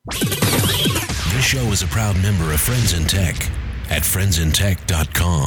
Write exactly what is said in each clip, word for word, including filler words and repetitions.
This show is a proud member of Friends in Tech at friends in tech dot com.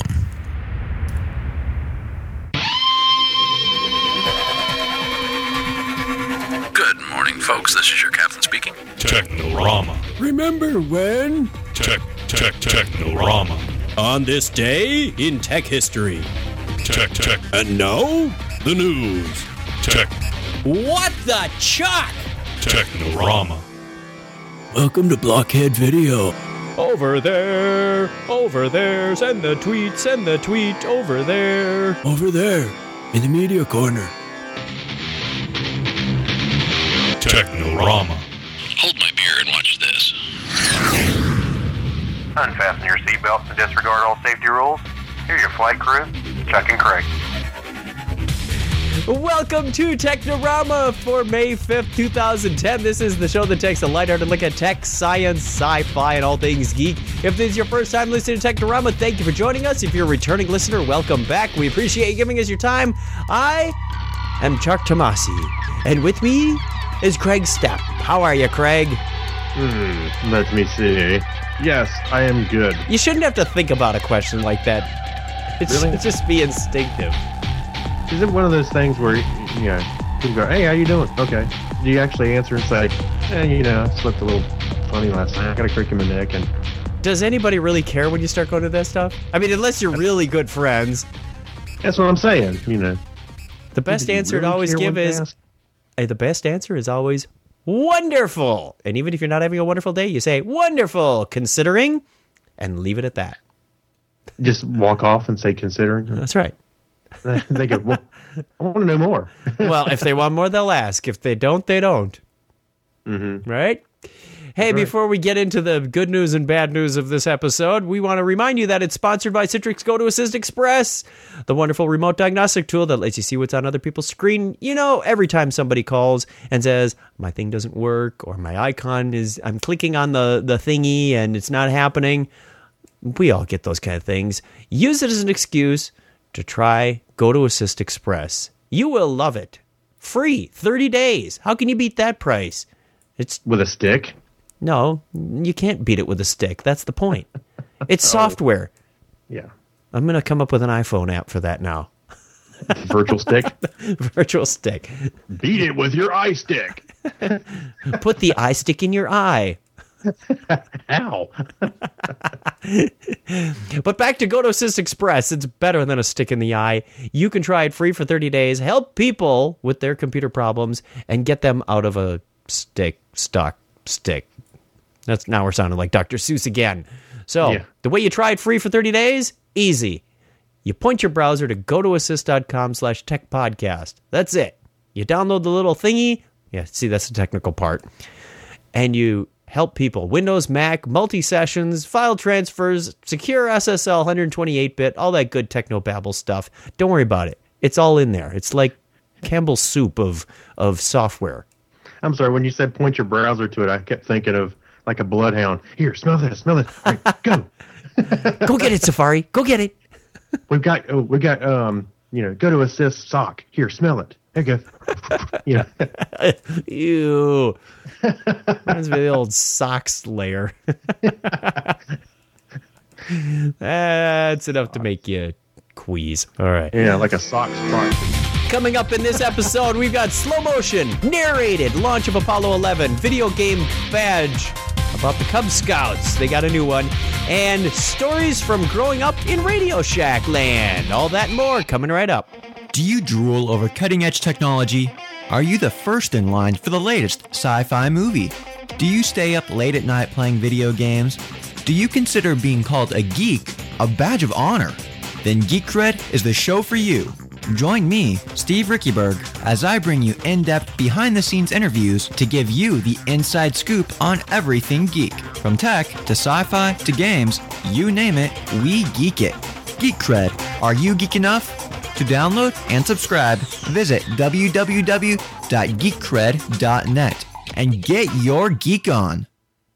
Good morning, folks. This is your captain speaking. Technorama. Remember when? Tech, tech, Technorama. On this day in tech history. Tech, tech, And now, the news. tech, What the chuck? Technorama. Welcome to Blockhead Video. Over there, over there, send the tweet, send the tweet, over there. Over there, in the media corner. Technorama. Hold my beer and watch this. Unfasten your seatbelts and disregard all safety rules. Here are your flight crew, Chuck and Craig. Welcome to Technorama for May fifth, twenty ten. This is the show that takes a lighthearted look at tech, science, sci-fi, and all things geek. If this is your first time listening to Technorama, thank you for joining us. If you're a returning listener, welcome back. We appreciate you giving us your time. I am Chuck Tomasi, and with me is Craig Stepp. How are you, Craig? Hmm, let me see. Yes, I am good. You shouldn't have to think about a question like that. It's, Really? it's just be instinctive. Is it one of those things where, you know, you go, hey, how you doing? Okay. Do you actually answer and say, eh, you know, I slept a little funny last night. I got a crick in my neck. And Does anybody really care when you start going to that stuff? I mean, unless you're really good friends. that's what I'm saying, you know. The best Do you answer to really always care give when they is, ask? hey, the best answer is always wonderful. And even if you're not having a wonderful day, you say wonderful, considering, and leave it at that. Just walk off and say considering. That's right. They go, well, I want to know more. Well, if they want more, they'll ask. If they don't, they don't. Mm-hmm. Right? Hey, Right. before we get into the good news and bad news of this episode, we want to remind you that it's sponsored by Citrix Go to Assist Express, the wonderful remote diagnostic tool that lets you see what's on other people's screen. You know, every time somebody calls and says, my thing doesn't work, or my icon is, I'm clicking on the, the thingy and it's not happening. We all get those kind of things. Use it as an excuse to try Go to Assist Express. You will love it. Free, thirty days. How can you beat that price? It's With a stick? no, you can't beat it with a stick. That's the point. It's software. Yeah. I'm going to come up with an iPhone app for that now. Virtual stick? Virtual stick. Beat it with your eye stick. Put the eye stick in your eye. Ow. But back to Go to Assist Express. It's better than a stick in the eye. You can try it free for thirty days. Help people with their computer problems and get them out of a stick, stuck stick. That's now we're sounding like Doctor Seuss again. So Yeah. the way you try it free for thirty days, easy. You point your browser to go to assist dot com slash tech podcast. That's it. You download the little thingy. Yeah, see, that's the technical part. And you help people. Windows, Mac, multi-sessions, file transfers, secure S S L one twenty-eight bit, all that good technobabble stuff. Don't worry about it. It's all in there. It's like Campbell's soup of, of software. I'm sorry, when you said point your browser to it, I kept thinking of like a bloodhound. Here, smell this, smell this. All right, go. Go get it, Safari. Go get it. We've got, oh, we got, um, you know, go to assist sock. Here, smell it. There you go. You know, Ew. Reminds me of the old socks layer. That's enough to make you quease. All right. yeah, like a sock spot. Coming up in this episode, we've got slow motion, narrated, launch of Apollo eleven, video game badge about the Cub Scouts. They got a new one. And stories from growing up in Radio Shack land. All that and more coming right up. Do you drool over cutting-edge technology? Are you the first in line for the latest sci-fi movie? Do you stay up late at night playing video games? Do you consider being called a geek a badge of honor? Then Geek Cred is the show for you. Join me, Steve Rickyberg, as I bring you in-depth behind-the-scenes interviews to give you the inside scoop on everything geek. From tech to sci-fi to games, you name it, we geek it. Geek Cred. Are you geek enough? To download and subscribe, visit w w w dot geek cred dot net and get your geek on.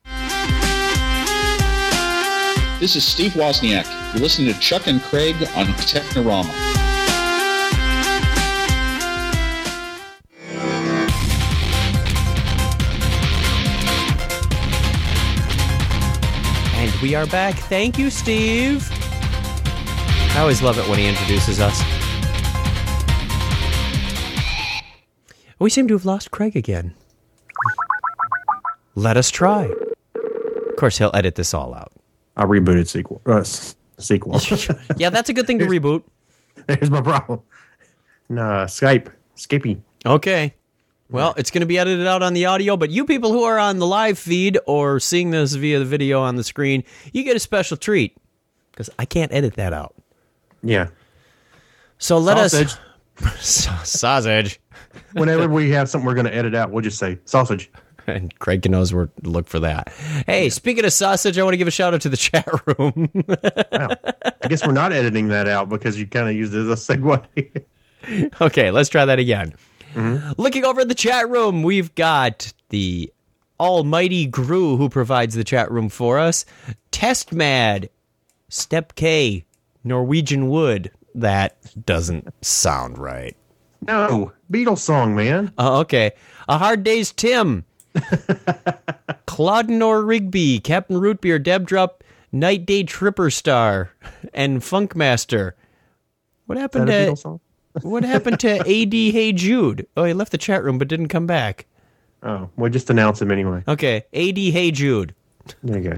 This is Steve Wozniak. You're listening to Chuck and Craig on Technorama. we are back. Thank you, Steve. I always love it when he introduces us. We seem to have lost Craig again. Let us try. Of course, he'll edit this all out. I rebooted sequel. Uh, s- sequel. Yeah, that's a good thing to reboot. Here's my problem. Nah, Skype. Skippy. Okay. Well, it's going to be edited out on the audio, but you people who are on the live feed or seeing this via the video on the screen, you get a special treat because I can't edit that out. Yeah. So let Sausage. us... Sausage. Whenever we have something we're going to edit out, we'll just say sausage. And Craig knows where to look for that. Hey, speaking of sausage, I want to give a shout out to the chat room. Wow. I guess we're not editing that out because you kind of used it as a segue. Okay, let's try that again. Mm-hmm. Looking over at the chat room, we've got the almighty Gru who provides the chat room for us. Test Mad, Step K, Norwegian Wood. That doesn't sound right. No, Beatles song, man. Oh, okay. A Hard Day's Tim. Claudenor Rigby, Captain Rootbeer, Deb Drop, Night Day Tripper Star, and Funkmaster. What happened Is that a to Beatles song? What happened to A D Hey Jude? Oh, he left the chat room but didn't come back. Oh, well, just announce him anyway. Okay, A D Hey Jude. There you go.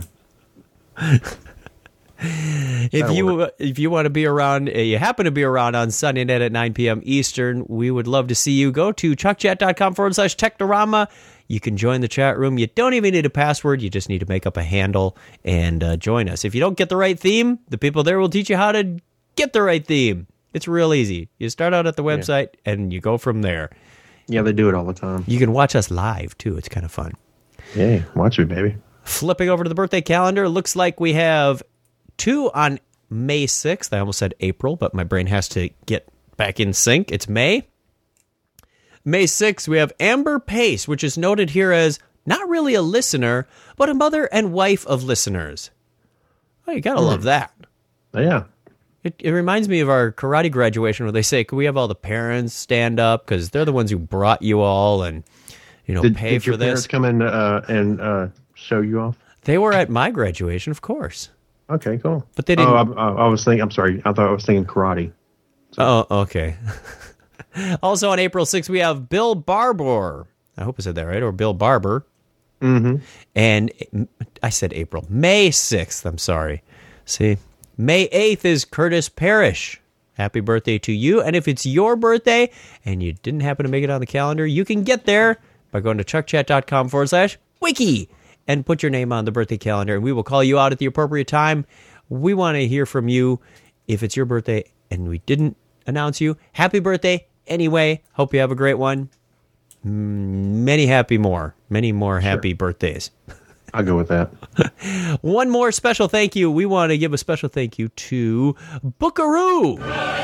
If That'll you work. if you want to be around, uh, you happen to be around on Sunday night at nine p.m. Eastern, we would love to see you. Go to chuckchat.com forward slash Technorama. You can join the chat room. You don't even need a password. You just need to make up a handle and uh, join us. If you don't get the right theme, the people there will teach you how to get the right theme. It's real easy. You start out at the website yeah. and you go from there. Yeah, they do it all the time. You can watch us live, too. It's kind of fun. Yeah, watch me, baby. Flipping over to the birthday calendar, looks like we have two on May sixth. I almost said April, but my brain has to get back in sync. It's May. May sixth, we have Amber Pace, which is noted here as not really a listener, but a mother and wife of listeners. Oh, you gotta mm. love that. Yeah. It, it reminds me of our karate graduation where they say, can we have all the parents stand up? Because they're the ones who brought you all and, you know, did, pay did for your this. Parents come in uh, and uh, show you off? They were at my graduation, of course. Okay, cool. But they didn't. Oh, I, I was thinking, I'm sorry. I thought I was thinking karate. So. Oh, okay. Also on April sixth, we have Bill Barber. I hope I said that right. Or Bill Barber. Mm-hmm. And I said April. May sixth, I'm sorry. See? May eighth is Curtis Parrish. Happy birthday to you. And if it's your birthday and you didn't happen to make it on the calendar, you can get there by going to chuckchat.com forward slash wiki and put your name on the birthday calendar. And we will call you out at the appropriate time. We want to hear from you if it's your birthday and we didn't announce you. Happy birthday anyway. Hope you have a great one. Many happy more. Many more happy sure. birthdays. I'll go with that. One more special thank you. We want to give a special thank you to Bookaroo.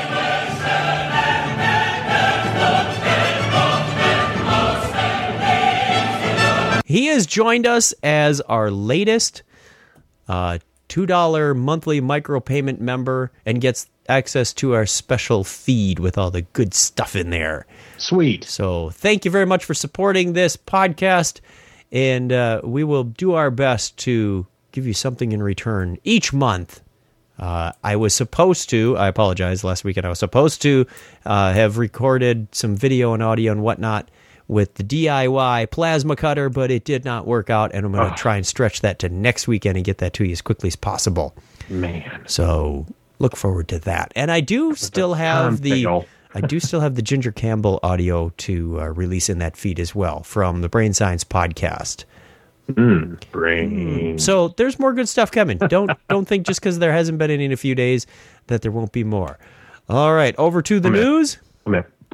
He has joined us as our latest uh, two dollars monthly micropayment member and gets access to our special feed with all the good stuff in there. Sweet. So thank you very much for supporting this podcast. And uh, we will do our best to give you something in return each month. Uh, I was supposed to, I apologize, last weekend I was supposed to uh, have recorded some video and audio and whatnot with the D I Y plasma cutter, but it did not work out, and I'm going to oh. try and stretch that to next weekend and get that to you as quickly as possible. Man. So look forward to that. And I do still have the... I do still have the Ginger Campbell audio to uh, release in that feed as well from the Brain Science podcast. Mm, brain. So there's more good stuff coming. Don't don't think just because there hasn't been any in a few days that there won't be more. All right, over to the I'm news. At, I'm at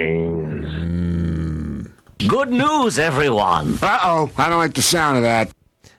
brain. Mm. Good news, everyone. Uh-oh, I don't like the sound of that.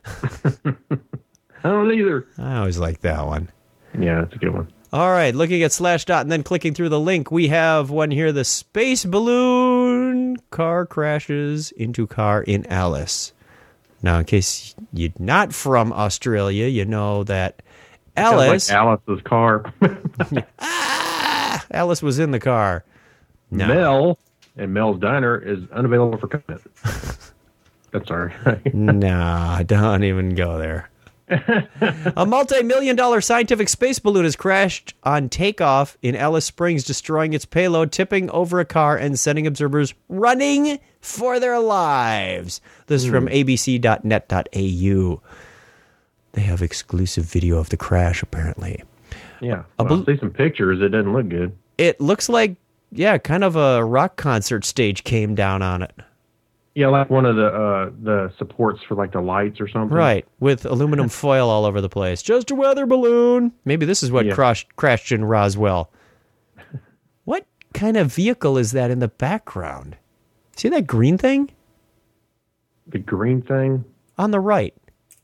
I don't either. I always like that one. Yeah, that's a good one. All right, looking at Slashdot and then clicking through the link, we have one here. The space balloon car crashes into car in Alice. Now, in case you're not from Australia, you know that Alice... Like Alice's car. ah, Alice was in the car. No. Mel and Mel's Diner is unavailable for comment. That's all right. Nah, don't even go there. A multi-million dollar scientific space balloon has crashed on takeoff in Alice Springs, destroying its payload, tipping over a car, and sending observers running for their lives. This is from A B C dot net dot A U. They have exclusive video of the crash, apparently. Yeah. A Well, bal- I see some pictures. It doesn't look good. It looks like, yeah, kind of a rock concert stage came down on it. Yeah, like one of the uh, the supports for like the lights or something. Right, with aluminum foil all over the place. Just a weather balloon. Maybe this is what Yeah. crashed, crashed in Roswell. What kind of vehicle is that in the background? See that green thing? The green thing? On the right.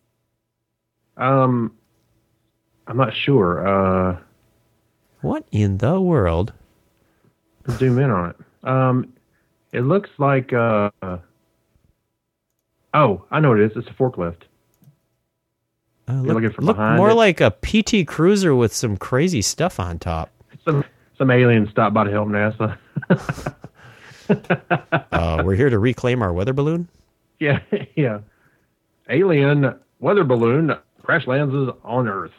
Um, I'm not sure. Uh, What in the world? zoom in on it. Um, it looks like. Uh, oh, I know what it is. It's a forklift. Uh, You're look looking from look behind more it? like a P T Cruiser with some crazy stuff on top. Some some alien stopped by to help NASA. Uh, we're here to reclaim our weather balloon. yeah, yeah. Alien weather balloon crash lands on Earth.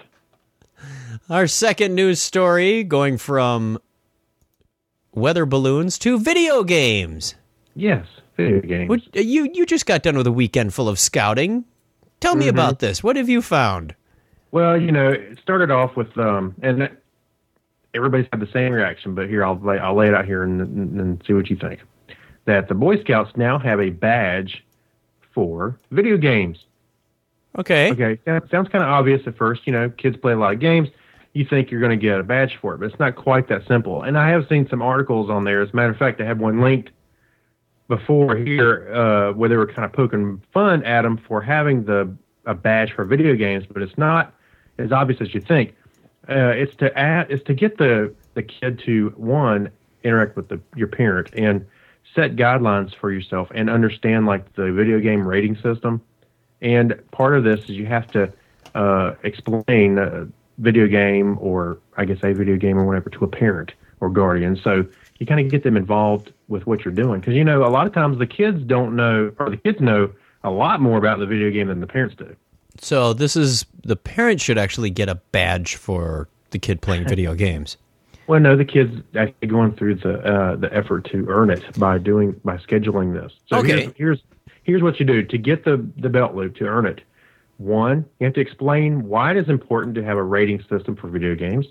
Our second news story, going from weather balloons to video games. Yes, video games. What, you you just got done with a weekend full of scouting. Tell me Mhm. about this. What have you found? Well, you know, it started off with, um, and that- everybody's had the same reaction, but here, I'll lay, I'll lay it out here and, and, and see what you think. That the Boy Scouts now have a badge for video games. Okay. Okay, that sounds kind of obvious at first. You know, kids play a lot of games. You think you're going to get a badge for it, but it's not quite that simple. And I have seen some articles on there. As a matter of fact, I have one linked before here uh, where they were kind of poking fun at them for having the a badge for video games, but it's not as obvious as you think. Uh, it's to add, it's to get the the kid to one interact with the your parent and set guidelines for yourself and understand like the video game rating system. And part of this is you have to uh, explain a video game or I guess a video game or whatever to a parent or guardian. So you kind of get them involved with what you're doing. Because, you know, a lot of times the kids don't know, or the kids know a lot more about the video game than the parents do. So this is, the parent should actually get a badge for the kid playing video games. Well, no, the kids actually going through the uh, the effort to earn it by doing by scheduling this. So Okay. here's, here's here's what you do to get the the belt loop to earn it. One, you have to explain why it is important to have a rating system for video games,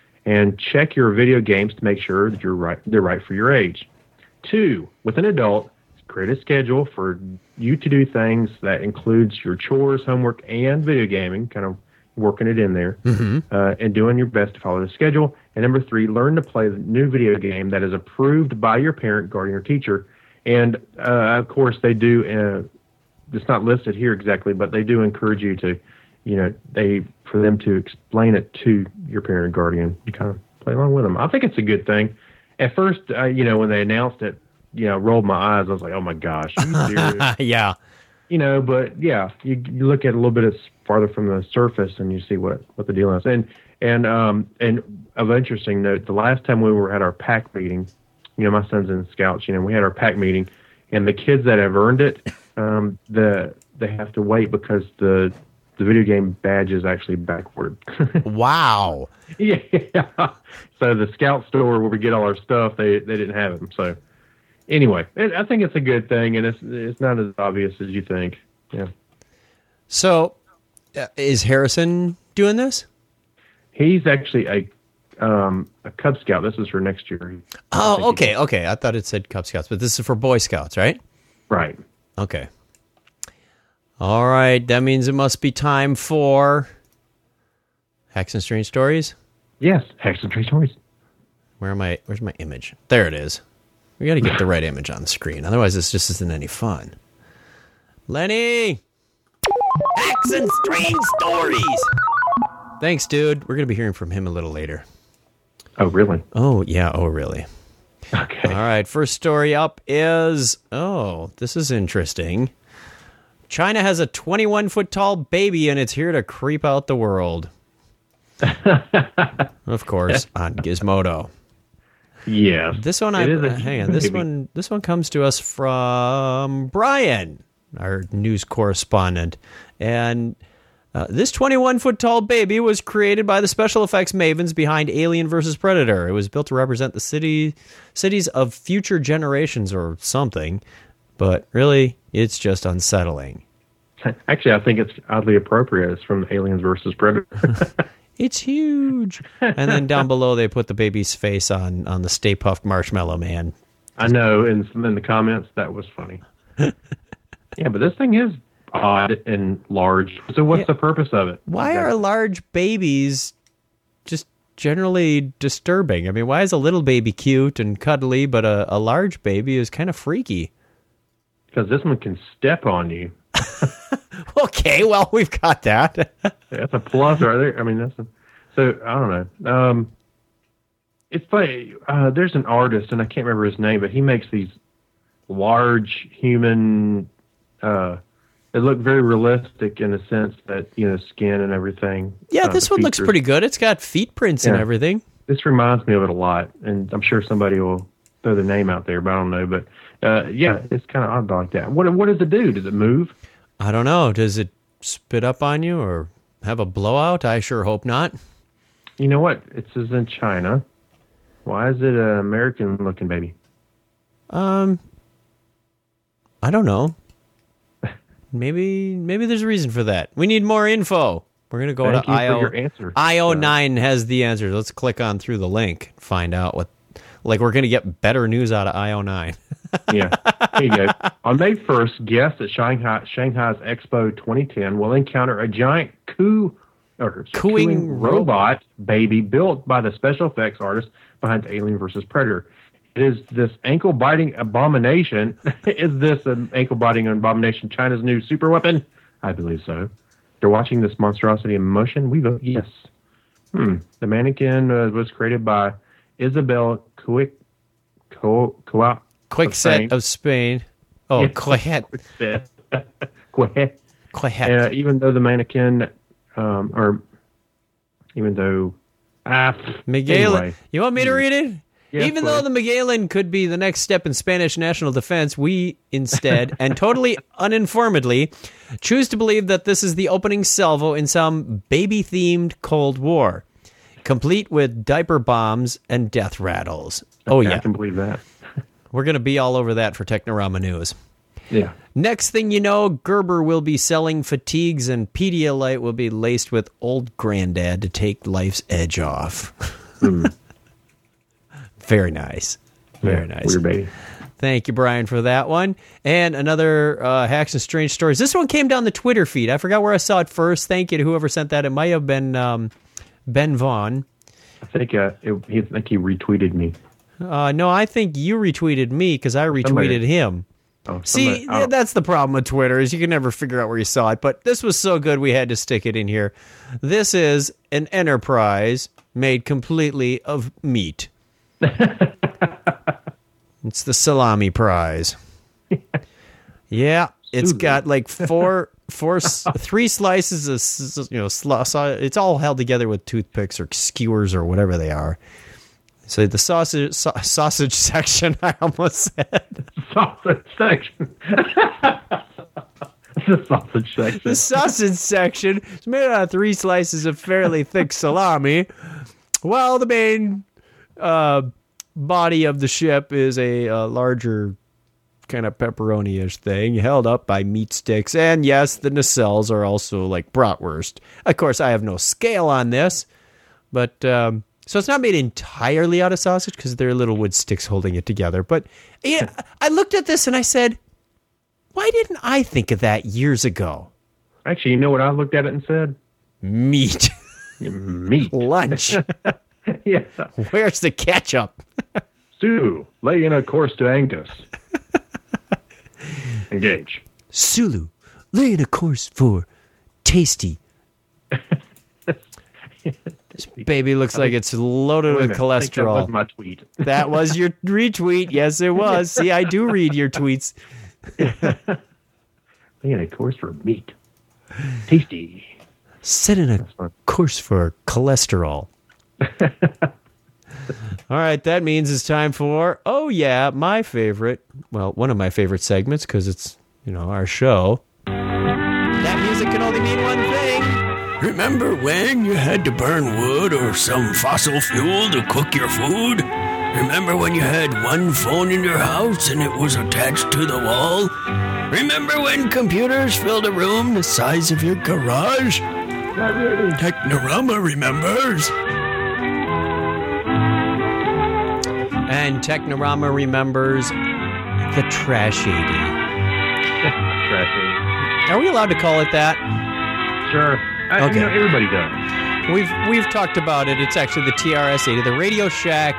and check your video games to make sure that you're right they're right for your age. Two, with an adult, create a schedule for you to do things that includes your chores, homework, and video gaming. Kind of working it in there, Mm-hmm. uh, and doing your best to follow the schedule. And number three, learn to play the new video game that is approved by your parent, guardian, or teacher. And uh, of course, they do. Uh, it's not listed here exactly, but they do encourage you to, you know, they for them to explain it to your parent and guardian. You kind of play along with them. I think it's a good thing. At first, uh, you know, when they announced it, you know, rolled my eyes. I was like, oh my gosh, are you serious? Yeah. You know, but yeah, you, you look at it a little bit as farther from the surface and you see what, what the deal is. And and um and of interesting note, the last time we were at our pack meeting, you know, my son's in Scouts. You know, we had our pack meeting, and the kids that have earned it, um, the they have to wait because the the video game badge is actually backward. Wow. Yeah. So the Scout store where we get all our stuff, they they didn't have them. So anyway, it, I think it's a good thing, and it's it's not as obvious as you think. Yeah. So, uh, is Harrison doing this? He's actually a um, a Cub Scout. This is for next year. Oh, okay, okay. I thought it said Cub Scouts, but this is for Boy Scouts, right? Right. Okay. All right. That means it must be time for Hacks and Strange Stories. Yes, Hacks and Strange Stories. Where am I? Where's my image? There it is. We got to get the right image on the screen. Otherwise, this just isn't any fun. Lenny! Hacks and Strange Stories! Thanks, dude. We're going to be hearing from him a little later. Oh, really? Oh, yeah. Oh, really? Okay. All right. First story up is, oh, this is interesting. China has a twenty-one foot tall baby, and it's here to creep out the world. Of course, on Gizmodo. Yes. This one, I It is a hang on. This baby. one, this one comes to us from Brian, our news correspondent, and Uh, this twenty-one-foot-tall baby was created by the special effects mavens behind Alien versus Predator. It was built to represent the city cities of future generations or something, but really, it's just unsettling. Actually, I think it's oddly appropriate. It's from Aliens versus Predator. It's huge. And then down below, they put the baby's face on, on the Stay Puft Marshmallow Man. I know, in, in the comments, that was funny. Yeah, but this thing is odd and large. So what's yeah. the purpose of it? Why are large babies just generally disturbing? I mean, why is a little baby cute and cuddly, but a, a large baby is kind of freaky? Because this one can step on you. Okay, well, we've got that. That's a plus right there. I mean, that's a, so, I don't know. Um, it's funny. Uh, there's an artist, and I can't remember his name, but he makes these large human... Uh, It looked very realistic in the sense that, you know, skin and everything. Yeah, uh, this one looks pretty good. It's got feet prints yeah. and everything. This reminds me of it a lot, and I'm sure somebody will throw the name out there, but I don't know. But, uh, yeah, it's kind of odd like that. What, what does it do? Does it move? I don't know. Does it spit up on you or have a blowout? I sure hope not. You know what? It says in China. Why is it an American-looking baby? Um, I don't know. Maybe maybe there's a reason for that. We need more info. We're going to go Thank to you I O. for your answer. I O nine has the answers. Let's click on through the link and find out what... Like, we're going to get better news out of I O nine. Yeah. Here you go. On May first, guests at Shanghai, Shanghai's Expo twenty ten will encounter a giant coo, or cooing, cooing robot baby built by the special effects artist behind Alien versus Predator. Is this ankle-biting abomination, is this an ankle-biting abomination China's new super weapon? I believe so. They're watching this monstrosity in motion? We vote yes. Hmm. The mannequin uh, was created by Isabel Quick, Co, Co, Quickset of Spain. Oh, yeah. Quiet. Quiet. Quiet. Uh, even though the mannequin, um, or even though... Ah, Miguel, anyway. You want me to read it? Yes, Even please. though the Magellan could be the next step in Spanish national defense, we instead, and totally uninformedly, choose to believe that this is the opening salvo in some baby-themed Cold War, complete with diaper bombs and death rattles. Oh, Okay, yeah. I can believe that. We're going to be all over that for Technorama News. Yeah. Next thing you know, Gerber will be selling fatigues and Pedialyte will be laced with Old Granddad to take life's edge off. Mm. Very nice. Very yeah, nice. Weird baby. Thank you, Brian, for that one. And another uh, Hacks and Strange Stories. This one came down the Twitter feed. I forgot where I saw it first. Thank you to whoever sent that. It might have been um, Ben Vaughn. I think, uh, it, he, I think he retweeted me. Uh, no, I think you retweeted me because I retweeted Somebody. him. Oh, See, somebody, oh. that's the problem with Twitter is you can never figure out where you saw it. But this was so good we had to stick it in here. This is an Enterprise made completely of meat. It's the salami prize. Yeah, it's got like four, four, three slices of, you know, sl- it's all held together with toothpicks or skewers or whatever they are. So the sausage sa- sausage section, I almost said. Sausage section. The sausage section. The sausage section is made out of three slices of fairly thick salami, while the main uh, body of the ship is a, a larger kind of pepperoni-ish thing held up by meat sticks. And yes, the nacelles are also like bratwurst. Of course, I have no scale on this, but um, so it's not made entirely out of sausage because there are little wood sticks holding it together. But yeah, I looked at this and I said, why didn't I think of that years ago? Actually, you know what I looked at it and said? Meat. Meat. Lunch. Yeah. Where's the ketchup? Sue, lay in a course to Angus. Engage. Sulu, lay in a course for tasty. This baby looks like it's loaded with cholesterol. That was my tweet. That was your retweet. Yes, it was. See, I do read your tweets. Lay in a course for meat. Tasty. Set in a course for cholesterol. All right, that means it's time for, oh yeah, my favorite, well, one of my favorite segments because it's, you know, our show. That music can only mean one thing. Remember when you had to burn wood or some fossil fuel to cook your food? Remember when you had one phone in your house and it was attached to the wall? Remember when computers filled a room the size of your garage? Technorama remembers. And Technorama remembers the Trash eighty. Trash eighty. Are we allowed to call it that? Sure. I, Okay. You know, everybody does. We've we've talked about it. It's actually the T R S eighty, the Radio Shack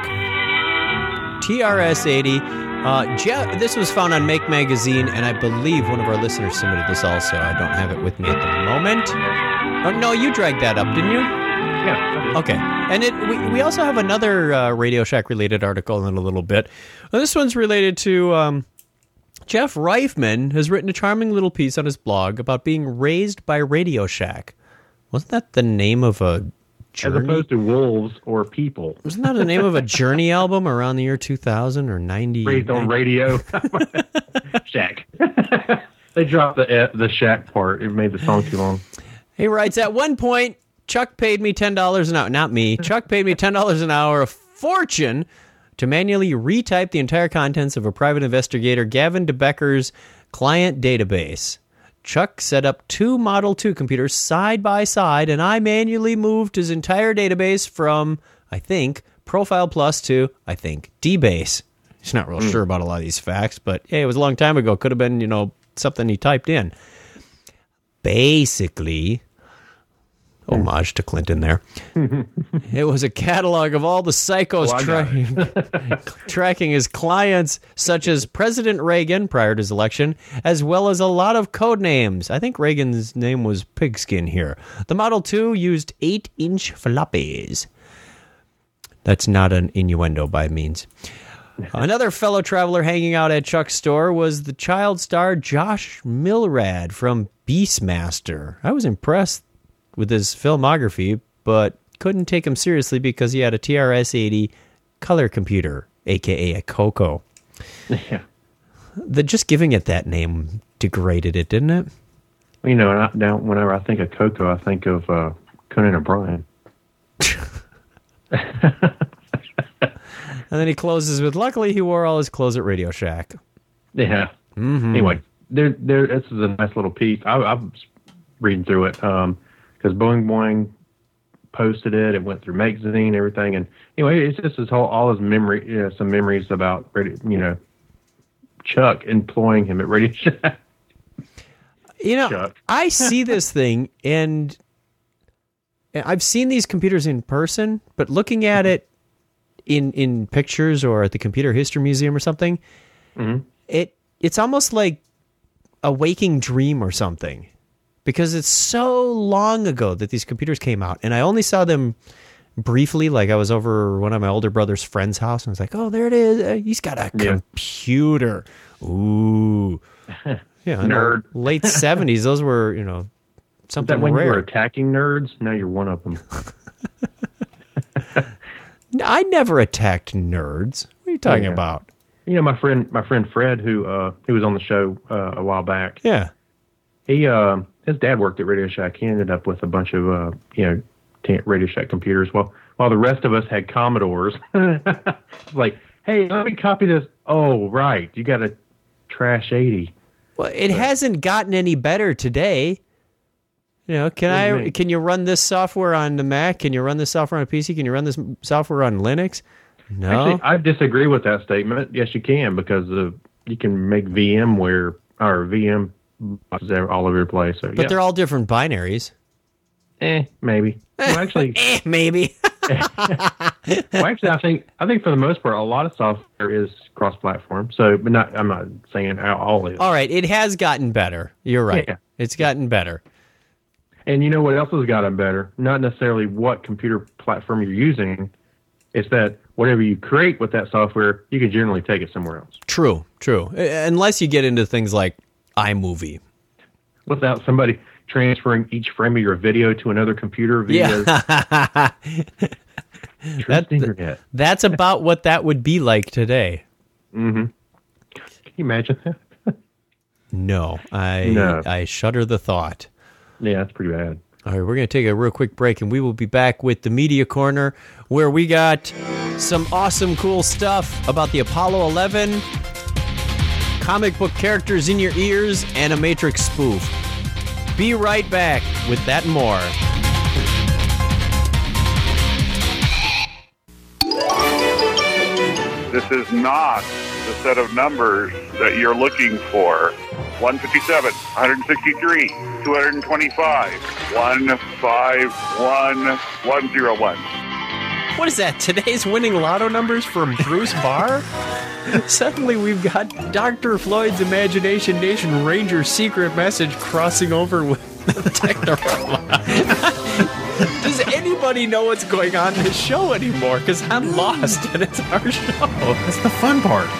T R S eighty. Uh, Jeff, this was found on Make Magazine, and I believe one of our listeners submitted this also. I don't have it with me at the moment. Oh, no, you dragged that up, didn't you? Yeah. Okay. And it we, we also have another uh, Radio Shack-related article in a little bit. Well, this one's related to... Um, Jeff Reifman has written a charming little piece on his blog about being raised by Radio Shack. Wasn't that the name of a Journey? As opposed to wolves or people. Wasn't that the name of a Journey album around the year two thousand or ninety? Raised on radio. Shack. They dropped the uh, the Shack part. It made the song too long. He writes, at one point, Chuck paid me ten dollars an hour. Not me. Chuck paid me ten dollars an hour, a fortune, to manually retype the entire contents of a private investigator Gavin DeBecker's client database. Chuck set up two Model two computers side by side, and I manually moved his entire database from, I think, Profile Plus to, I think, DBase. He's not real mm. sure about a lot of these facts, but hey, it was a long time ago. Could have been, you know, something he typed in. Basically, homage to Clinton there. It was a catalog of all the psychos Oh, tra- tracking his clients, such as President Reagan prior to his election, as well as a lot of code names. I think Reagan's name was Pigskin here. The Model two used eight-inch floppies. That's not an innuendo by means. Another fellow traveler hanging out at Chuck's store was the child star Josh Milrad from Beastmaster. I was impressed with his filmography, but couldn't take him seriously because he had a T R S eighty color computer, a k a a Coco. Yeah. The just giving it that name degraded it, didn't it? You know, and I, now whenever I think of Coco, I think of uh, Conan O'Brien. And then he closes with, luckily he wore all his clothes at Radio Shack. Yeah. Mm-hmm. Anyway, there, there. This is a nice little piece. I, I was reading through it because um, Boing Boing posted it. It went through magazine, everything, and anyway, it's just his whole all his memory, you know, some memories about you know Chuck employing him at Radio Shack. You know, Chuck. I see this thing, and I've seen these computers in person, but looking at it in in pictures or at the Computer History Museum or something, mm-hmm. it it's almost like a waking dream or something, because it's so long ago that these computers came out, and I only saw them briefly. Like I was over one of my older brother's friend's house, and I was like, "Oh, there it is! He's got a Yeah. computer." Ooh, yeah, in the Nerd. late seventies, those were you know Is something that when rare. you were attacking nerds? Now you're one of them. I never attacked nerds. What are you talking Yeah. about? You know, my friend, my friend Fred, who uh, who was on the show uh, a while back. Yeah. He, uh, his dad worked at Radio Shack. He ended up with a bunch of, uh, you know, t- Radio Shack computers. While while the rest of us had Commodores. It's like, hey, let me copy this. Oh, right, you got a Trash eighty. Well, it hasn't gotten any better today. You know, can What do you I? mean? Can you run this software on the Mac? Can you run this software on a P C? Can you run this software on Linux? No. Actually, I disagree with that statement. Yes, you can, because uh, you can make VMware or V M boxes all over your place. So, but yeah. they're all different binaries. Eh, maybe. Well, actually, eh, maybe. well, actually, I think I think for the most part, a lot of software is cross-platform. So, but not. I'm not saying all is. All right, it has gotten better. You're right. Yeah. It's gotten better. And you know what else has gotten better? Not necessarily what computer platform you're using. It's that whatever you create with that software, you can generally take it somewhere else True, true. Uh, Unless you get into things like iMovie. without somebody transferring each frame of your video to another computer via Yeah. true That- internet. That's about what that would be like today. Mm-hmm. Can you imagine that? No, I No. I shudder the thought. Yeah, that's pretty bad. All right, we're going to take a real quick break, and we will be back with the Media Corner, where we got some awesome, cool stuff about the Apollo eleven, comic book characters in your ears, and a Matrix spoof. Be right back with that and more. This is not the set of numbers that you're looking for. one fifty-seven, one sixty-three, two twenty-five, one five one, one oh one. What is that? Today's winning lotto numbers from Bruce Barr? Suddenly we've got Doctor Floyd's Imagination Nation Ranger secret message crossing over with Technorama. Does anybody know what's going on in this show anymore? Because I'm lost, and it's our show. That's the fun part.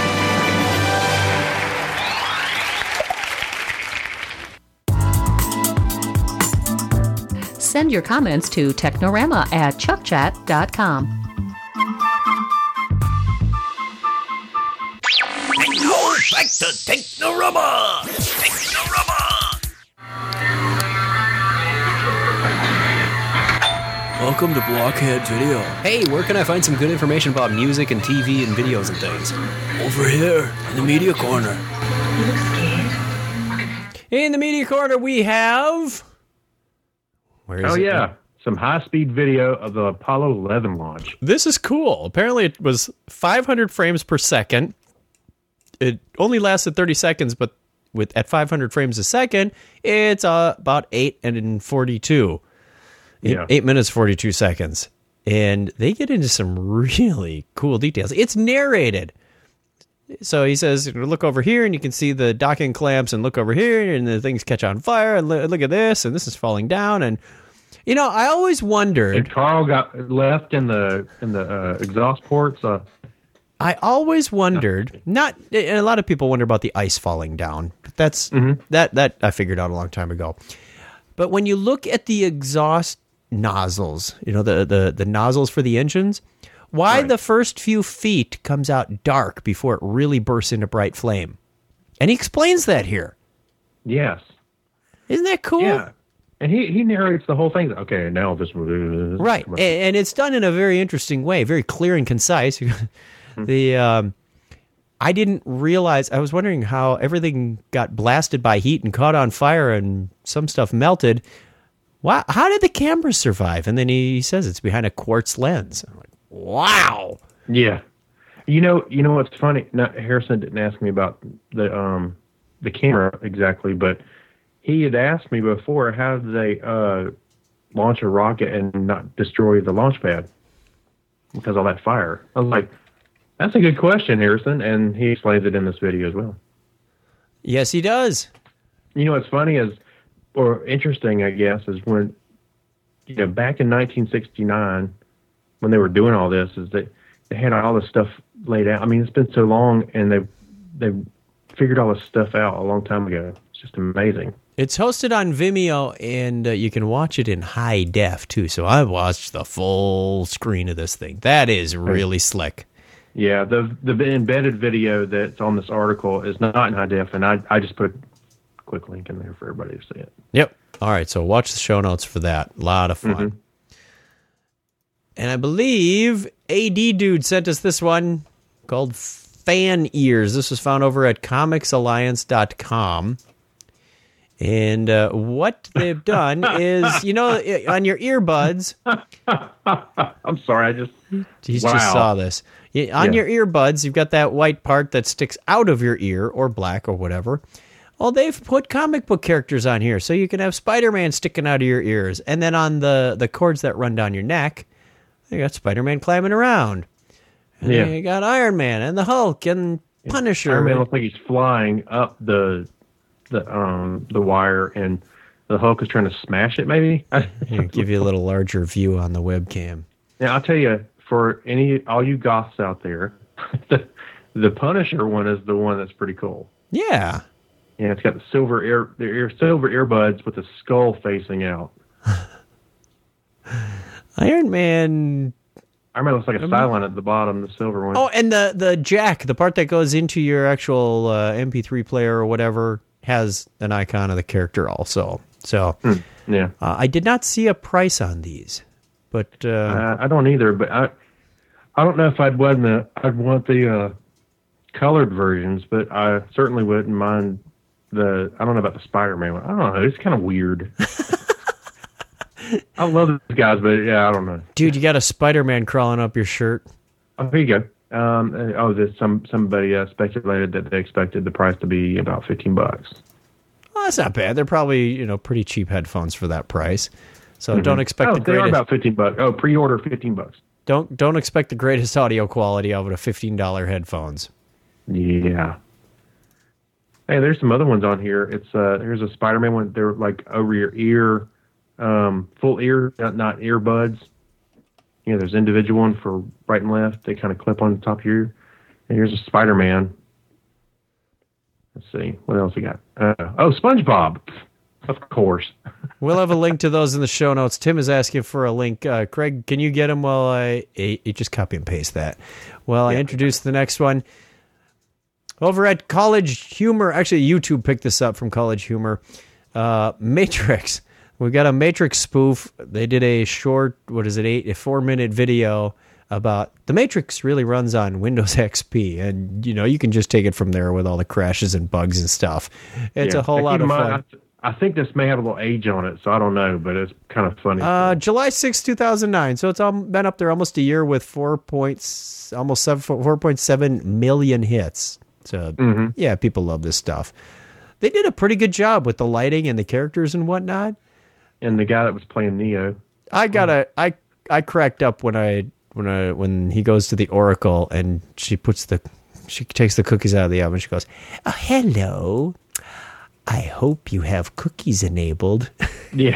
Send your comments to Technorama at chuck chat dot com. And go back to Technorama! Technorama! Welcome to Blockhead Video. Hey, where can I find some good information about music and T V and videos and things? Over here, in the Media Corner. In the Media Corner, we have... Where is oh, it? yeah. Some high-speed video of the Apollo eleven launch. This is cool. Apparently it was five hundred frames per second. It only lasted thirty seconds, but with at five hundred frames a second, it's uh, about eight and forty-two. Yeah. eight minutes, forty-two seconds. And they get into some really cool details. It's narrated. So he says, look over here, and you can see the docking clamps, and look over here, and the things catch on fire, and look at this, and this is falling down. And, you know, I always wondered... And Carl got left in the in the uh, exhaust ports. Uh, I always wondered, not a lot of people wonder about the ice falling down. That's mm-hmm. that that I figured out a long time ago. But when you look at the exhaust nozzles, you know, the the, the nozzles for the engines, why right. the first few feet comes out dark before it really bursts into bright flame. And he explains that here. Yes. Isn't that cool? Yeah. And he, he narrates the whole thing. Okay, now this will do this. Right. And, and it's done in a very interesting way, very clear and concise. the um, I didn't realize, I was wondering how everything got blasted by heat and caught on fire and some stuff melted. Wow, how did the camera survive? And then he says it's behind a quartz lens. I'm like, wow. Yeah. You know, you know what's funny? Not, Harrison didn't ask me about the um the camera exactly, but he had asked me before, how did they uh, launch a rocket and not destroy the launch pad because of all that fire? I was like, that's a good question, Harrison, and he explains it in this video as well. Yes, he does. You know what's funny is, or interesting, I guess, is when, you know, back in nineteen sixty-nine, when they were doing all this, is that they had all this stuff laid out. I mean, it's been so long, and they they figured all this stuff out a long time ago. It's just amazing. It's hosted on Vimeo, and uh, you can watch it in high def, too. So I watched the full screen of this thing. That is really slick. Yeah, the the embedded video that's on this article is not in high def, and I, I just put a quick link in there for everybody to see it. Yep. All right, so watch the show notes for that. A lot of fun. Mm-hmm. And I believe A D Dude sent us this one called Fan Ears. This was found over at comics alliance dot com. And uh, what they've done is, you know, on your earbuds. I'm sorry, I just. He wow. just saw this. On yeah. your earbuds, you've got that white part that sticks out of your ear, or black, or whatever. Well, they've put comic book characters on here, so you can have Spider-Man sticking out of your ears. And then on the, the cords that run down your neck, you got Spider-Man climbing around. And yeah. you got Iron Man and the Hulk and Punisher. Iron Man looks like he's flying up the the um the wire, and the Hulk is trying to smash it. Maybe Here, give you a little larger view on the webcam. Now I'll tell you, for any all you goths out there, the the Punisher one is the one that's pretty cool. Yeah. Yeah, it's got the silver ear, the ear, silver earbuds with the skull facing out. Iron Man. Iron Man looks like a Cylon at the bottom, the silver one. Oh, and the, the jack, the part that goes into your actual uh, M P three player or whatever, has an icon of the character also. So, hmm. Yeah. Uh, I did not see a price on these, but uh, uh, I don't either. But I, I don't know if I'd want the I'd want the uh, colored versions, but I certainly wouldn't mind the. I don't know about the Spider-Man one. I don't know. It's kind of weird. I love these guys, but yeah, I don't know. Dude, you got a Spider-Man crawling up your shirt. Oh, here you go. Um, uh, oh, this some somebody uh, speculated that they expected the price to be about fifteen bucks. Well, that's not bad. They're probably, you know, pretty cheap headphones for that price. So Mm-hmm. don't expect oh, the greatest. They are about fifteen bucks. Oh, pre-order fifteen bucks. Don't don't expect the greatest audio quality out of a fifteen dollar headphones. Yeah. Hey, there's some other ones on here. It's uh, there's a Spider-Man one. They're like over your ear, um, full ear, not, not earbuds. You know, there's individual one for right and left. They kind of clip on the top of your ear. And here's a Spider-Man. Let's see. What else we got? Uh, oh, SpongeBob. Of course. We'll have a link to those in the show notes. Tim is asking for a link. Uh, Craig, can you get him while I... You just copy and paste that. Well, yeah. I introduce the next one. Over at College Humor, actually YouTube picked this up from College Humor. Uh, Matrix. We got a Matrix spoof. They did a short, what is it, eight, a four minute video about the Matrix really runs on Windows X P. And, you know, you can just take it from there with all the crashes and bugs and stuff. It's yeah. a whole Keep lot of mind, fun. I, I think this may have a little age on it, so I don't know, but it's kind of funny. Uh, July sixth, two thousand nine. So it's um, been up there almost a year with four points, almost seven, four point seven million hits. So, mm-hmm. yeah, people love this stuff. They did a pretty good job with the lighting and the characters and whatnot. And the guy that was playing Neo. I got a, I, I cracked up when I, when I, when he goes to the Oracle and she puts the, she takes the cookies out of the oven. She goes, "Oh, hello. I hope you have cookies enabled." Yeah.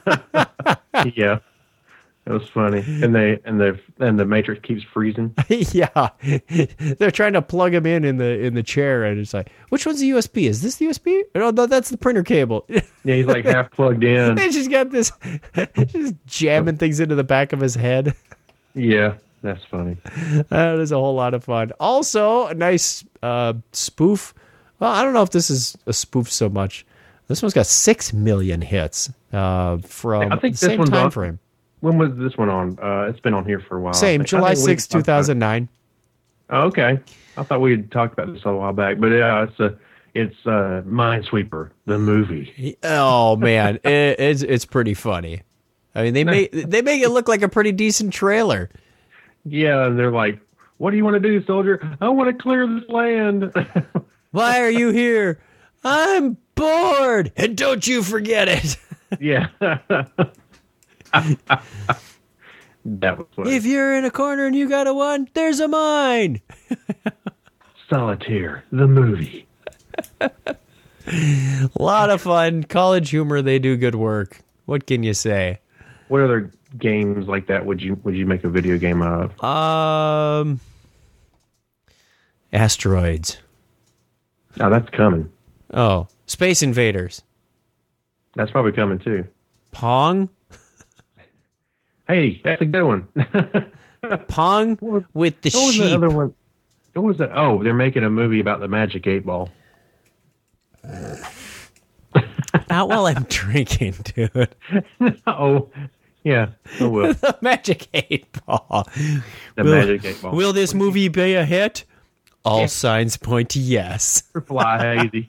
Yeah. It was funny. And they and the and the Matrix keeps freezing. Yeah. They're trying to plug him in in the in the chair and it's like, which one's the U S B? Is this the U S B? No, no, that's the printer cable. Yeah, he's like half plugged in. They just got this just jamming things into the back of his head. Yeah, that's funny. That is a whole lot of fun. Also, a nice uh, spoof. Well, I don't know if this is a spoof so much. This one's got six million hits uh, from I think the this same one's time on, frame. When was this one on? Uh, it's been on here for a while. Same, July sixth, two thousand nine. Oh, okay. I thought we had talked about this a while back, but yeah, it's a it's uh, Minesweeper, the movie. Oh man, it, it's it's pretty funny. I mean, they make they make it look like a pretty decent trailer. Yeah, and they're like, "What do you want to do, soldier? I want to clear this land." Why are you here? I'm bored, and don't you forget it. Yeah. That was funny. If you're in a corner and you got a one, there's a mine. Solitaire, the movie. A lot of fun. College Humor, they do good work. What can you say? What other games like that would you would you make a video game of? Um, Asteroids. Oh, that's coming. Oh, Space Invaders. That's probably coming too. Pong. Hey, that's a good one. Pong with the what was sheep. The other one? What was that? Oh, they're making a movie about the Magic Eight Ball. Not while I'm drinking, dude. Oh, yeah. Oh, well. The Magic Eight Ball. The will, Magic Eight Ball. Will this movie be a hit? All yeah. signs point to yes. Fly hazy.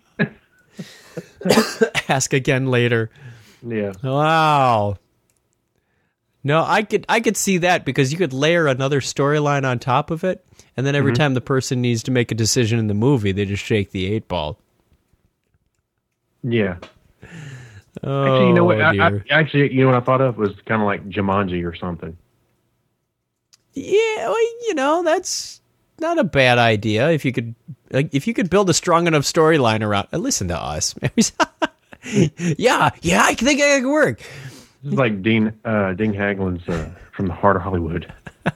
Ask again later. Yeah. Wow. No, I could I could see that because you could layer another storyline on top of it, and then every mm-hmm. time the person needs to make a decision in the movie, they just shake the eight ball. Yeah. Oh, actually, you know what? dear. I, I, actually, you know what I thought of was kind of like Jumanji or something. Yeah, well, you know, that's not a bad idea. If you could, like, if you could build a strong enough storyline around. Uh, listen to us. yeah, yeah, I think it could work. This is like Dean uh, Ding Haglin's uh, From the Heart of Hollywood.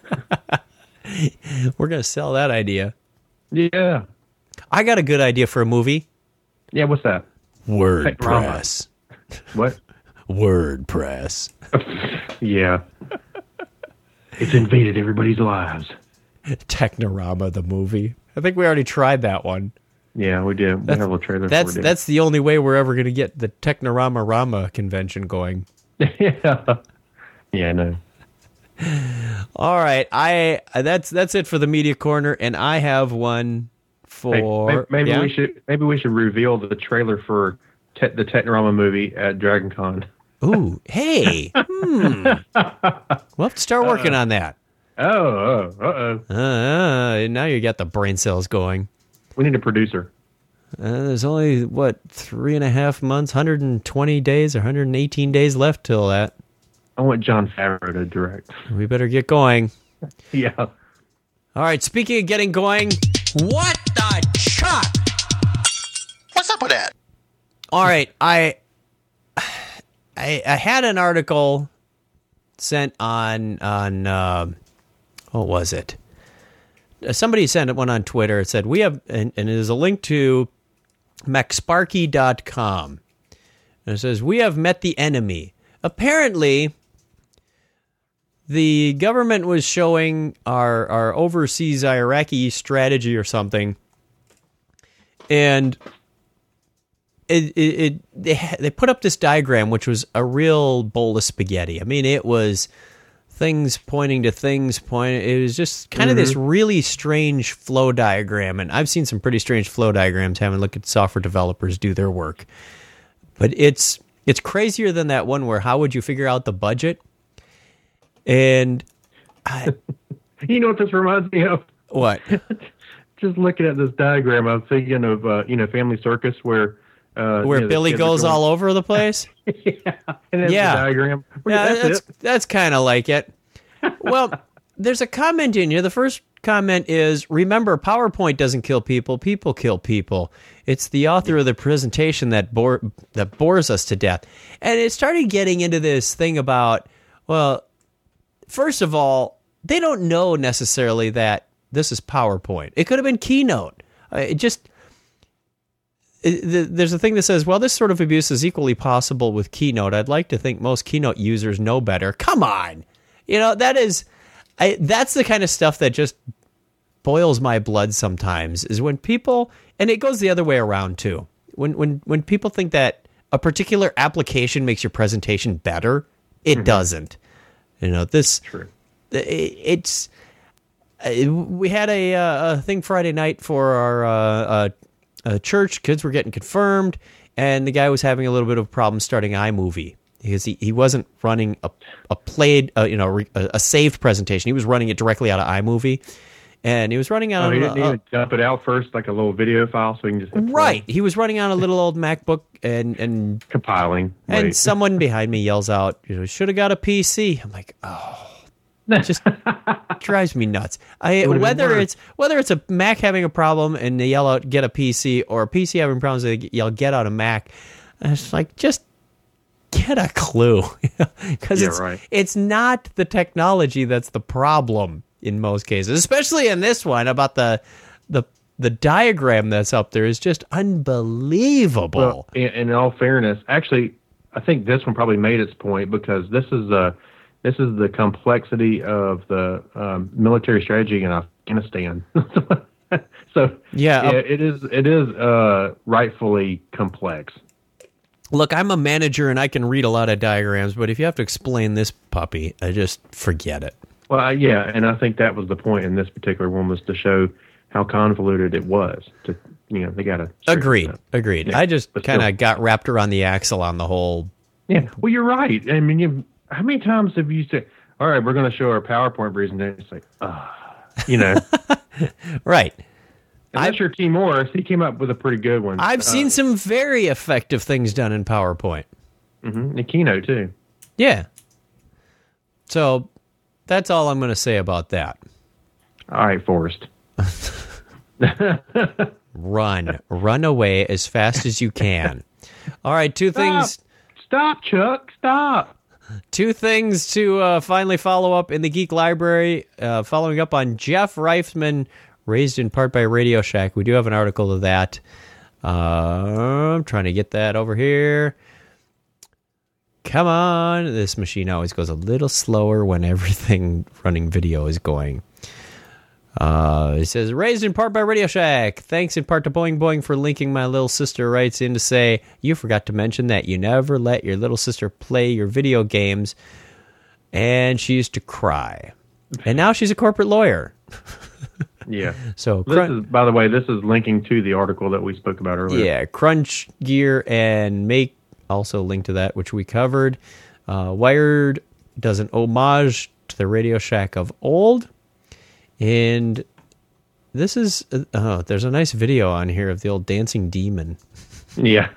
We're gonna sell that idea. Yeah, I got a good idea for a movie. Yeah, what's that? WordPress. What? WordPress. Yeah. It's invaded everybody's lives. Technorama, the movie. I think we already tried that one. Yeah, we did. We That's, have a trailer. That's for it. that's the only way we're ever going to get the Technorama Rama convention going. yeah. Yeah, no. All right, I that's that's it for the media corner, and I have one for. Hey, maybe maybe yeah? we should maybe we should reveal the trailer for te- the Technorama movie at Dragon Con. Ooh, hey, hmm. We'll have to start working Uh, on that. Oh, oh, uh-oh. Uh, now you got the brain cells going. We need a producer. Uh, there's only, what, three and a half months, one hundred twenty days or one hundred eighteen days left till that. I want John Favreau to direct. We better get going. Yeah. All right, speaking of getting going, what the chuck? What's up with that? All right, I, I, I had an article sent on, on uh, what was it? Somebody sent one on Twitter. It said, we have, and, and it is a link to McSparky dot com. And it says, we have met the enemy. Apparently, the government was showing our, our overseas Iraqi strategy or something. And it, it, it they, they put up this diagram, which was a real bowl of spaghetti. I mean, it was things pointing to things pointing. It was just kind of Mhm. this really strange flow diagram. And I've seen some pretty strange flow diagrams having a look at software developers do their work. But it's it's crazier than that one where how would you figure out the budget? And I, You know what this reminds me of? what? Just looking at this diagram, I'm thinking of uh, you know Family Circus where uh, Where you know, the Billy kids are goes going- all over the place? yeah, and it's Yeah. the diagram. Yeah, that's, that's it. that's kind of like it. Well, there's a comment in here. The first comment is, remember, PowerPoint doesn't kill people. People kill people. It's the author of the presentation that bore, that bores us to death. And it started getting into this thing about, well, first of all, they don't know necessarily that this is PowerPoint. It could have been Keynote. Uh, it just... It, the, there's a thing that says, well, this sort of abuse is equally possible with Keynote. I'd like to think most Keynote users know better. Come on. You know, that is, I, that's the kind of stuff that just boils my blood sometimes, is when people, and it goes the other way around too. When, when, when people think that a particular application makes your presentation better, it Mm-hmm. doesn't. You know, this, True. it, it's, uh, we had a, uh, a thing Friday night for our, uh, uh, Uh, church. Kids were getting confirmed, and the guy was having a little bit of a problem starting iMovie because he, he wasn't running a a played uh, you know re, a, a saved presentation. He was running it directly out of iMovie, and he was running out Oh, of he a- didn't even dump it out first like a little video file so we can just hit play? right. He was running on a little old MacBook, and and compiling. and Wait. someone behind me yells out, you know, should have got a P C. I'm like, oh. It just drives me nuts. I It would've been whether worse. it's whether it's a Mac having a problem and they yell out get a P C, or a P C having problems and they yell get out a Mac. And it's like, just get a clue, because Yeah, it's right. it's not the technology that's the problem in most cases, especially in this one about the the the diagram that's up there is just unbelievable. Well, in, in all fairness, actually, I think this one probably made its point because this is the this is the complexity of the um, military strategy in Afghanistan. so Yeah, uh, it is it is uh, rightfully complex. Look, I'm a manager and I can read a lot of diagrams, but if you have to explain this puppy, I just forget it. Well, I- yeah, and I think that was the point in this particular one, was to show how convoluted it was. To you know, they got to Agreed. Agreed. Yeah, I just but kind still. of got wrapped around the axle on the whole. Yeah, well, you're right. I mean, you, how many times have you said, "All right, we're going to show our PowerPoint presentation"? It's like, ah, you know, Right. Unless you're T. Morris, he came up with a pretty good one. I've Uh, seen some very effective things done in PowerPoint. Mm-hmm. The Keynote too. Yeah. So that's all I'm going to say about that. All right, Forrest. Run. Run away as fast as you can. All right, two Stop. things. Stop, Chuck. Stop. Two things to uh, finally follow up in the Geek Library. Uh, following up on Jeff Reifman, raised in part by Radio Shack. We do have an article of that. Uh, I'm trying to get that over here. Come on. This machine always goes a little slower when everything running video is going. Uh, he says, raised in part by Radio Shack. Thanks in part to Boing Boing for linking. My little sister writes in to say, you forgot to mention that you never let your little sister play your video games. And she used to cry. And now she's a corporate lawyer. Yeah. So, this crun- is, by the way, this is linking to the article that we spoke about earlier. Yeah, Crunch Gear and Make also linked to that, which we covered. Uh, Wired does an homage to the Radio Shack of old. And this is, uh, oh, there's a nice video on here of the old dancing demon. Yeah.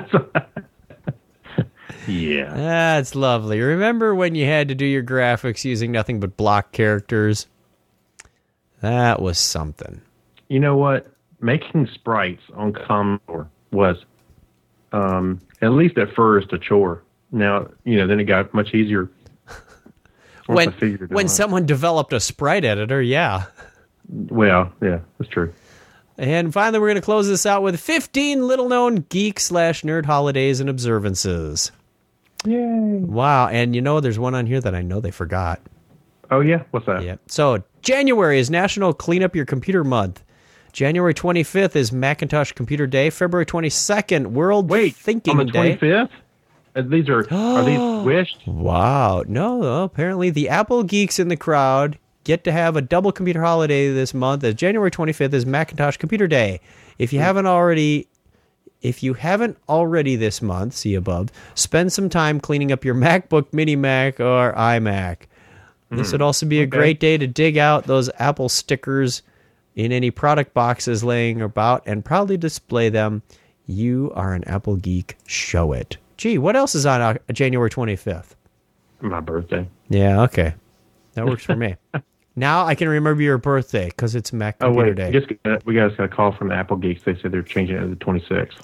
Yeah. That's lovely. Remember when you had to do your graphics using nothing but block characters? That was something. You know what? Making sprites on Commodore was, um, at least at first, a chore. Now, you know, then it got much easier. When, when someone developed a sprite editor, yeah. Well, yeah, that's true. And finally, we're going to close this out with fifteen little-known geek slash nerd holidays and observances. Yay. Wow, and you know, there's one on here that I know they forgot. Oh, yeah? What's that? Yeah. So, January is National Clean Up Your Computer Month. January twenty-fifth is Macintosh Computer Day. February twenty-second, World Wait, Thinking on the Day. twenty-fifth? Uh, These are, are these wished? Wow. No, no, apparently the Apple geeks in the crowd get to have a double computer holiday this month, as January twenty-fifth is Macintosh Computer Day. If you haven't already... If you haven't already this month, see above, spend some time cleaning up your MacBook, Mini Mac, or iMac. This would also be a Okay. great day to dig out those Apple stickers in any product boxes laying about and proudly display them. You are an Apple geek. Show it. Gee, what else is on uh, January twenty-fifth? My birthday. Yeah, okay. That works for me. Now I can remember your birthday because it's Mac Oh, Computer wait. Day. Just, uh, we guys got a call from the Apple Geeks. They said they're changing it to the twenty-sixth.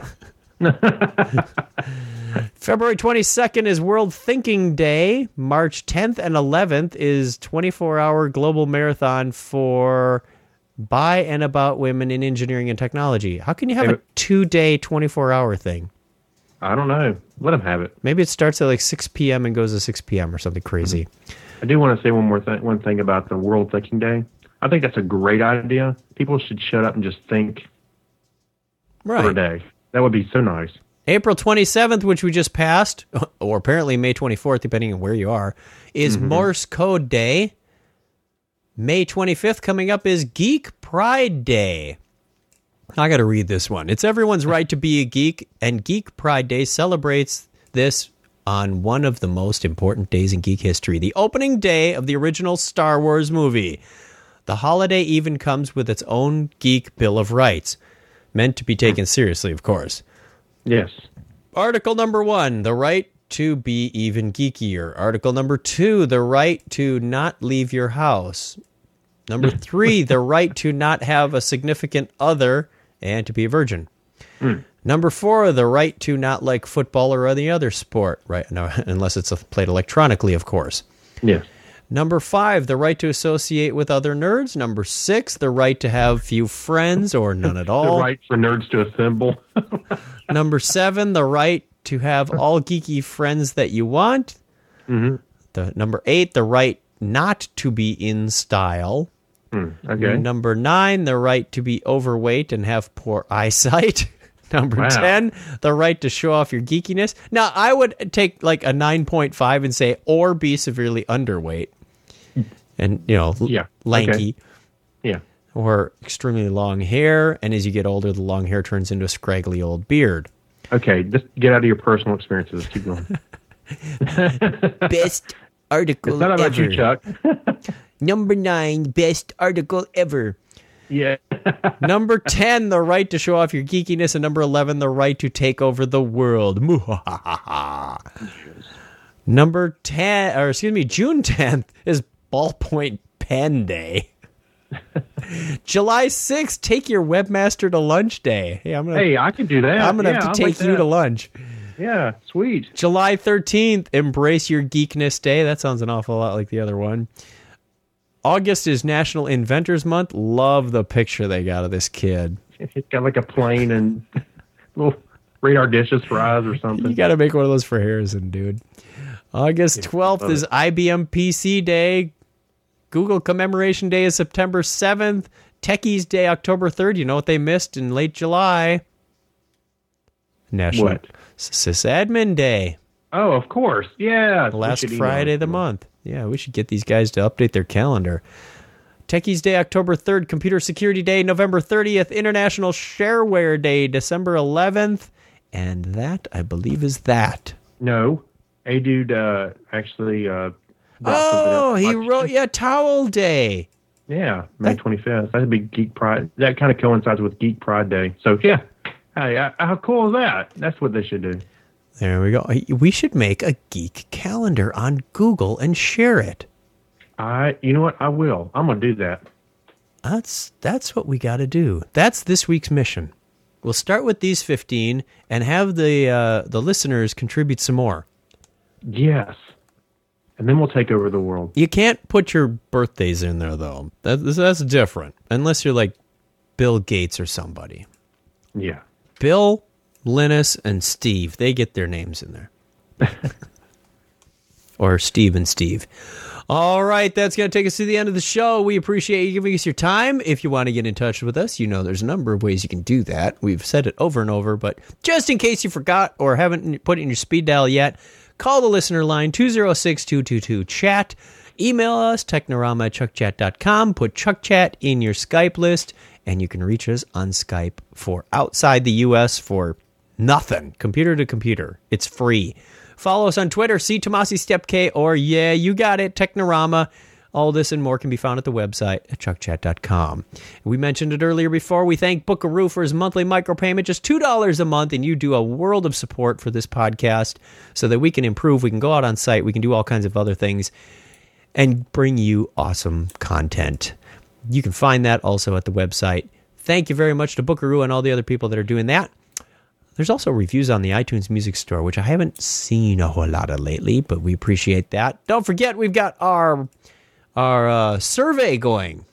February twenty-second is World Thinking Day. March tenth and eleventh is twenty-four hour global marathon for by and about women in engineering and technology. How can you have Hey, a two-day, twenty-four hour thing? I don't know. Let them have it. Maybe it starts at like six p.m. and goes to six p.m. or something crazy. I do want to say one more thing. One thing about the World Thinking Day. I think that's a great idea. People should shut up and just think Right. for a day. That would be so nice. April twenty-seventh, which we just passed, or apparently May twenty-fourth, depending on where you are, is Mhm. Morse Code Day. May twenty-fifth coming up is Geek Pride Day. I got to read this one. It's everyone's right to be a geek, and Geek Pride Day celebrates this on one of the most important days in geek history, the opening day of the original Star Wars movie. The holiday even comes with its own geek Bill of Rights, meant to be taken seriously, of course. Yes. Article number one, the right to be even geekier. Article number two, the right to not leave your house. Number three, the right to not have a significant other and to be a virgin. Mm. Number four, the right to not like football or any other sport, right? No, unless it's played electronically, of course. Yes. Number five, the right to associate with other nerds. Number six, the right to have few friends or none at all. The right for nerds to assemble. Number seven, the right to have all geeky friends that you want. Mm-hmm. The number eight, the right not to be in style. Mm, okay. Number nine, the right to be overweight and have poor eyesight. Number Wow. ten, the right to show off your geekiness. Now, I would take like a nine point five and say, or be severely underweight. And, you know, l- Yeah. lanky. Okay. Yeah. Or extremely long hair. And as you get older, the long hair turns into a scraggly old beard. Okay, just get out of your personal experiences. Keep going. Best article It's not about ever. you, Chuck. Number nine, best article ever. Yeah. Number ten, the right to show off your geekiness. And number eleven, the right to take over the world. Number ten, or excuse me, June tenth is Ballpoint Pen Day. July sixth, take your webmaster to lunch day. Hey, I'm gonna, Hey, I can do that. I'm gonna Yeah, have I'll to like take you that. to lunch. Yeah, sweet. July thirteenth, embrace your geekness day. That sounds an awful lot like the other one. August is National Inventors Month. Love the picture they got of this kid. It's got like a plane and little radar dishes for eyes or something. You got to make one of those for Harrison, dude. August twelfth love is I B M P C Day. Google Commemoration Day is September seventh. Techies Day, October third. You know what they missed in late July? National What? Sysadmin Day. Oh, of course. Yeah. Last Friday of the month. Yeah, we should get these guys to update their calendar. Techies Day, October third. Computer Security Day, November thirtieth. International Shareware Day, December eleventh. And that, I believe, is that. No. A dude uh, actually. Uh, oh, he wrote, yeah, Towel Day. Yeah, May twenty-fifth. That'd be Geek Pride. That kind of coincides with Geek Pride Day. So, yeah. Hey, uh, how cool is that? That's what they should do. There we go. We should make a geek calendar on Google and share it. I, you know what? I will. I'm going to do that. That's that's what we got to do. That's this week's mission. We'll start with these fifteen and have the uh, the listeners contribute some more. Yes. And then we'll take over the world. You can't put your birthdays in there, though. That, that's different. Unless you're like Bill Gates or somebody. Yeah. Bill, Linus, and Steve. They get their names in there. Or Steve and Steve. All right, that's going to take us to the end of the show. We appreciate you giving us your time. If you want to get in touch with us, you know there's a number of ways you can do that. We've said it over and over, but just in case you forgot or haven't put it in your speed dial yet, call the listener line, two oh six, two two two, chat. Email us, technorama at chuck chat dot com. Put Chuck Chat in your Skype list, and you can reach us on Skype for outside the U S for nothing. Computer to computer. It's free. Follow us on Twitter, C. Tomasi Stepke, or yeah, you got it, Technorama. All this and more can be found at the website at chuck chat dot com. We mentioned it earlier before. We thank Bookaroo for his monthly micropayment, just two dollars a month, and you do a world of support for this podcast so that we can improve, we can go out on site, we can do all kinds of other things, and bring you awesome content. You can find that also at the website. Thank you very much to Bookaroo and all the other people that are doing that. There's also reviews on the iTunes Music Store, which I haven't seen a whole lot of lately, but we appreciate that. Don't forget, we've got our our uh, survey going.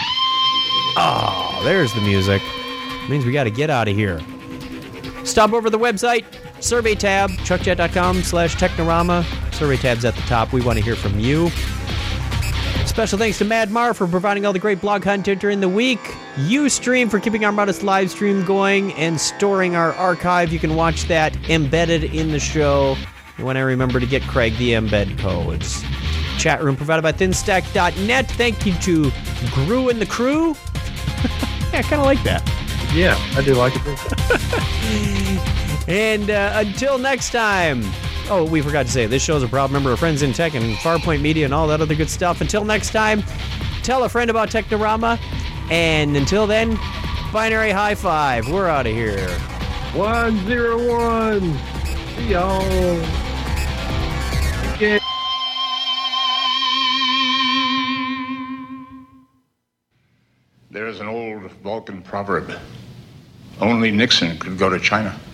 Oh, there's the music. Means we got to get out of here. Stop over the website, survey tab, chuck chat dot com slash technorama. Survey tab's at the top. We want to hear from you. Special thanks to Mad Mar for providing all the great blog content during the week. Ustream for keeping our modest live stream going and storing our archive. You can watch that embedded in the show when I remember to get Craig the embed codes. Chat room provided by thin stack dot net. Thank you to Gru and the crew. Yeah, I kind of like that. Yeah, I do like it. And uh, until next time. Oh, we forgot to say, this show is a proud member of Friends in Tech and Farpoint Media and all that other good stuff. Until next time, tell a friend about Technorama. And until then, binary high five. We're out of here. one zero one. See y'all. Okay. There is an old Vulcan proverb. Only Nixon could go to China.